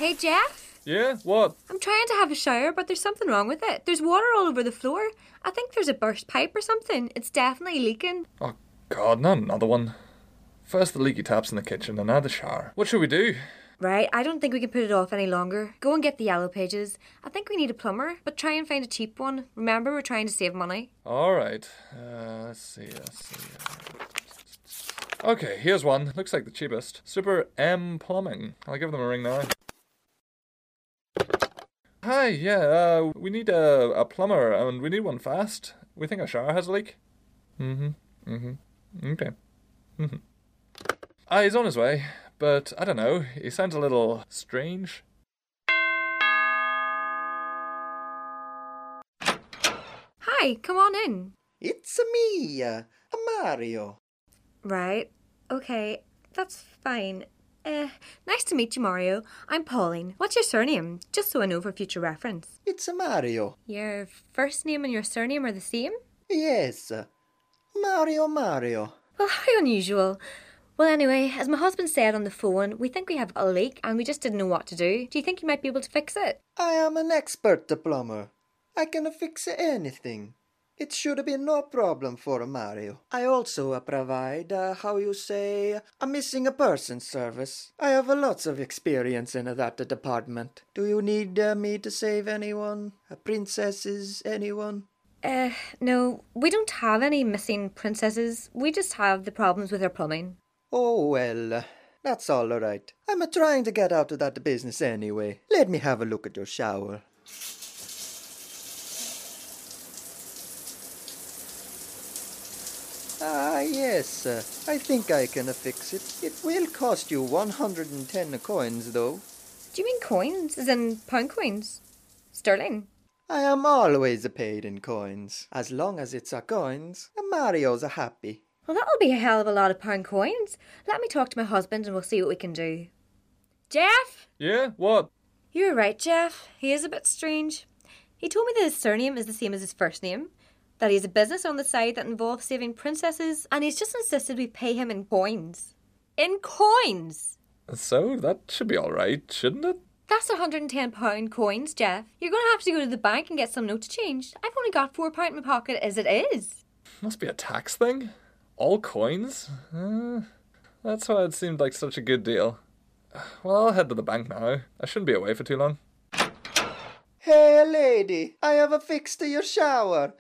Hey, Jeff? Yeah? What? I'm trying to have a shower, but there's something wrong with it. There's water all over the floor. I think there's a burst pipe or something. It's definitely leaking. Oh, God, not another one. First the leaky taps in the kitchen, and now the shower. What should we do? Right, I don't think we can put it off any longer. Go and get the yellow pages. I think we need a plumber, but try and find a cheap one. Remember, we're trying to save money. Alright. Let's see. Okay, here's one. Looks like the cheapest. Super M Plumbing. I'll give them a ring now. Hi, yeah, we need a plumber, and we need one fast. We think our shower has a leak. Okay. He's on his way, but I don't know, he sounds a little strange. Hi, come on in. It's me, Mario. Right, okay, that's fine. Nice to meet you, Mario. I'm Pauline. What's your surname? Just so I know for future reference. It's Mario. Your first name and your surname are the same? Yes, Mario. Well, how unusual. Well, anyway, as my husband said on the phone, we think we have a leak and we just didn't know what to do. Do you think you might be able to fix it? I am an expert plumber. I can fix anything. It should be no problem for Mario. I also provide, a missing person service. I have lots of experience in that department. Do you need me to save anyone? Princesses, anyone? No, we don't have any missing princesses. We just have the problems with our plumbing. Oh, well, that's all right. I'm trying to get out of that business anyway. Let me have a look at your shower. Yes, I think I can fix it. It will cost you 110 coins, though. Do you mean coins? As in pound coins? Sterling? I am always paid in coins. As long as it's coins, Mario's happy. Well, that'll be a hell of a lot of pound coins. Let me talk to my husband and we'll see what we can do. Jeff? Yeah? What? You're right, Jeff. He is a bit strange. He told me that his surname is the same as his first name, that he has a business on the side that involves saving princesses, and he's just insisted we pay him in coins. In coins! So, that should be alright, shouldn't it? That's £110 coins, Jeff. You're going to have to go to the bank and get some notes changed. I've only got £4 in my pocket as it is. Must be a tax thing? All coins? That's why it seemed like such a good deal. Well, I'll head to the bank now. I shouldn't be away for too long. Hey, lady, I have fixed your shower.